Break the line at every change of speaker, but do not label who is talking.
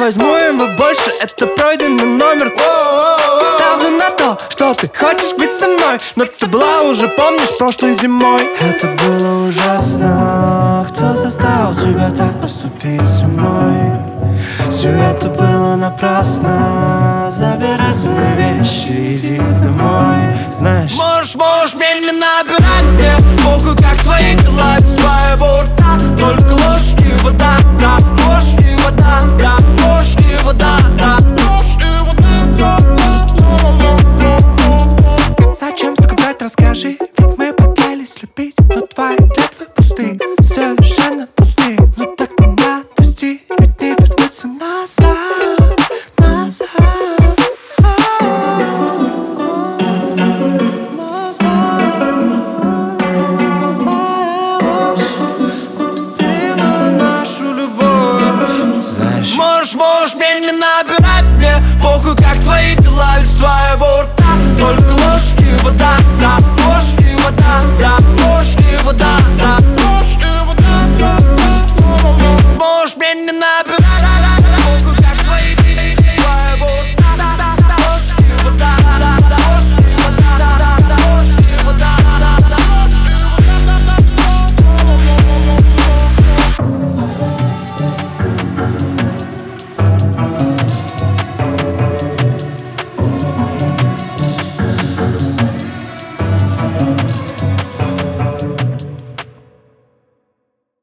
возьму его больше, это пройденный номер. Ставлю на то, что ты хочешь быть со мной, но ты была уже, помнишь, прошлой зимой.
Это было ужасно. Кто заставил тебя так поступить со мной? Все это было напрасно. Забирай свои вещи, иди домой. Знаешь,
Можешь мне не набирать, мне похуй, как твои дела. Без твоего рта только ложь и вода, да. Ложь и вода, да. Ложь и вода, да. Ложь и вода, да. Зачем столько брать, расскажи. Ведь мы пытались любить, но твои клятвы